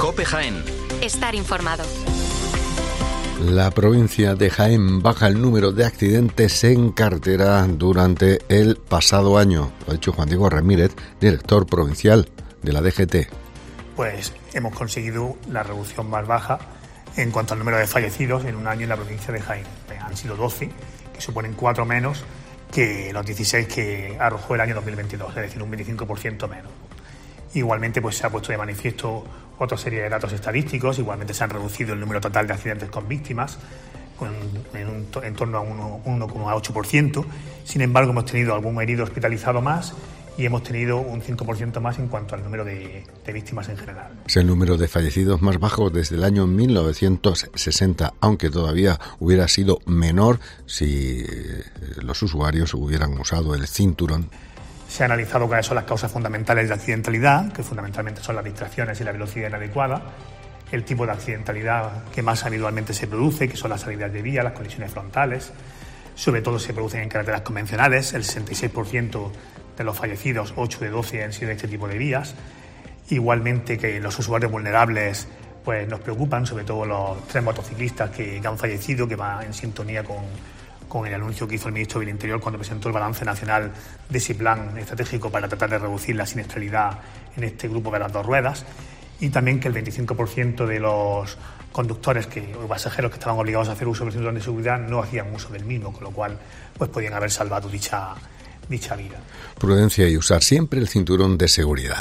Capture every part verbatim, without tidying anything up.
COPE Jaén. Estar informado. La provincia de Jaén baja el número de accidentes en carretera durante el pasado año. Lo ha dicho Juan Diego Ramírez, director provincial de la D G T. Pues hemos conseguido la reducción más baja en cuanto al número de fallecidos en un año en la provincia de Jaén. Han sido doce, que suponen cuatro menos que los dieciséis que arrojó el año dos mil veintidós, es decir, un veinticinco por ciento menos. Igualmente, pues se ha puesto de manifiesto otra serie de datos estadísticos. Igualmente se han reducido el número total de accidentes con víctimas con, en, un, en torno a uno coma ocho por ciento. Sin embargo, hemos tenido algún herido hospitalizado más y hemos tenido un cinco por ciento más en cuanto al número de, de víctimas en general. Es el número de fallecidos más bajo desde el año mil novecientos sesenta, aunque todavía hubiera sido menor si los usuarios hubieran usado el cinturón. Se ha analizado cuáles son las causas fundamentales de accidentalidad, que fundamentalmente son las distracciones y la velocidad inadecuada, el tipo de accidentalidad que más habitualmente se produce, que son las salidas de vía, las colisiones frontales. Sobre todo se producen en carreteras convencionales, el sesenta y seis por ciento de los fallecidos, ocho de doce han sido de este tipo de vías. Igualmente que los usuarios vulnerables pues nos preocupan, sobre todo los tres motociclistas que, que han fallecido, que van en sintonía con, con el anuncio que hizo el ministro del Interior cuando presentó el balance nacional de ese plan estratégico para tratar de reducir la siniestralidad en este grupo de las dos ruedas. Y también que el veinticinco por ciento de los conductores que, o pasajeros que estaban obligados a hacer uso del cinturón de seguridad no hacían uso del mismo, con lo cual pues podían haber salvado dicha, dicha vida. Prudencia y usar siempre el cinturón de seguridad.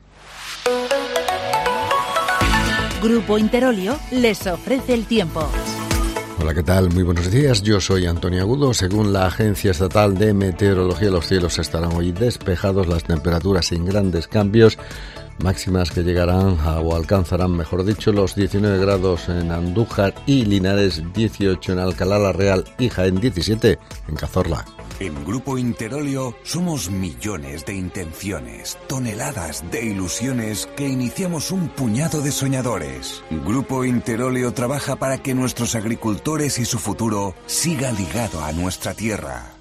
Grupo Interolio les ofrece el tiempo. Hola, ¿qué tal? Muy buenos días. Yo soy Antonio Agudo. Según la Agencia Estatal de Meteorología, los cielos estarán hoy despejados, las temperaturas sin grandes cambios, máximas que llegarán a, o alcanzarán, mejor dicho, los diecinueve grados en Andújar y Linares, dieciocho en Alcalá la Real y Jaén, diecisiete en Cazorla. En Grupo Interolio somos millones de intenciones, toneladas de ilusiones que iniciamos un puñado de soñadores. Grupo Interolio trabaja para que nuestros agricultores y su futuro siga ligado a nuestra tierra.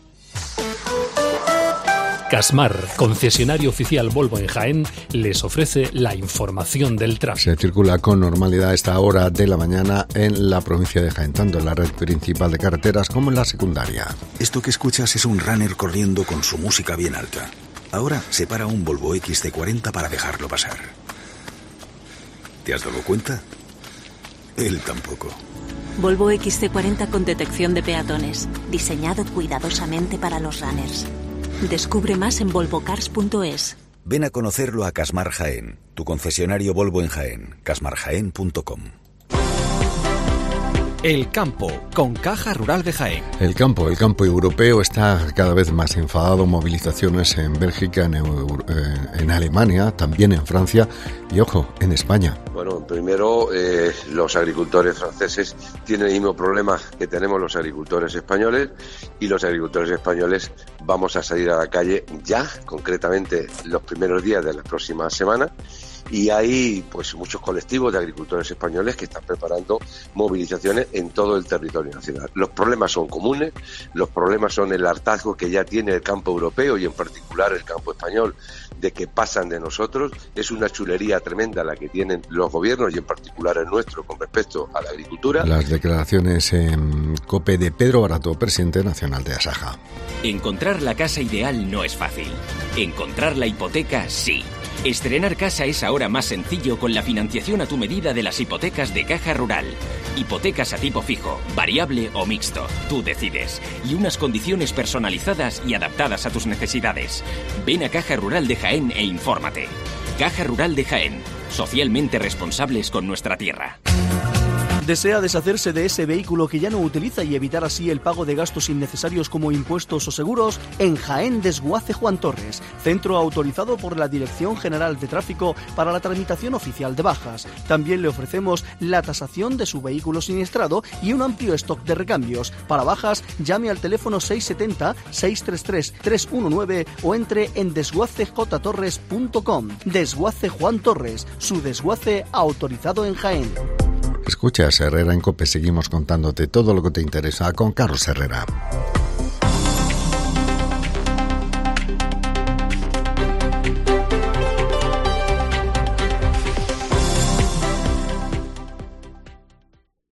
Casmar, concesionario oficial Volvo en Jaén, les ofrece la información del tráfico. Se circula con normalidad a esta hora de la mañana en la provincia de Jaén, tanto en la red principal de carreteras como en la secundaria. Esto que escuchas es un runner corriendo con su música bien alta. Ahora se para un Volvo X C cuarenta para dejarlo pasar. ¿Te has dado cuenta? Él tampoco. Volvo X C cuarenta con detección de peatones, diseñado cuidadosamente para los runners. Descubre más en volvo cars punto es. Ven a conocerlo a Casmar Jaén, tu concesionario Volvo en Jaén, casmar jaén punto com. El campo, con Caja Rural de Jaén. El campo, el campo europeo está cada vez más enfadado. Movilizaciones en Bélgica, en, Euro, eh, en Alemania, también en Francia y, ojo, en España. Bueno, primero, eh, los agricultores franceses tienen el mismo problema que tenemos los agricultores españoles, y los agricultores españoles vamos a salir a la calle ya, concretamente los primeros días de la próxima semana. Y hay pues muchos colectivos de agricultores españoles que están preparando movilizaciones en todo el territorio nacional. Los problemas son comunes, los problemas son el hartazgo que ya tiene el campo europeo y en particular el campo español de que pasan de nosotros. Es una chulería tremenda la que tienen los gobiernos y en particular el nuestro con respecto a la agricultura. Las declaraciones en COPE de Pedro Barato, presidente nacional de Asaja. Encontrar la casa ideal no es fácil. Encontrar la hipoteca sí. Estrenar casa es ahora más sencillo con la financiación a tu medida de las hipotecas de Caja Rural. Hipotecas a tipo fijo, variable o mixto, tú decides. Y unas condiciones personalizadas y adaptadas a tus necesidades. Ven a Caja Rural de Jaén e infórmate. Caja Rural de Jaén, socialmente responsables con nuestra tierra. ¿Desea deshacerse de ese vehículo que ya no utiliza y evitar así el pago de gastos innecesarios como impuestos o seguros? En Jaén Desguace Juan Torres, centro autorizado por la Dirección General de Tráfico para la tramitación oficial de bajas. También le ofrecemos la tasación de su vehículo siniestrado y un amplio stock de recambios. Para bajas, llame al teléfono seis siete cero, seis tres tres, tres uno nueve o entre en desguace j torres punto com. Desguace Juan Torres, su desguace autorizado en Jaén. Escuchas Herrera en COPE, seguimos contándote todo lo que te interesa con Carlos Herrera.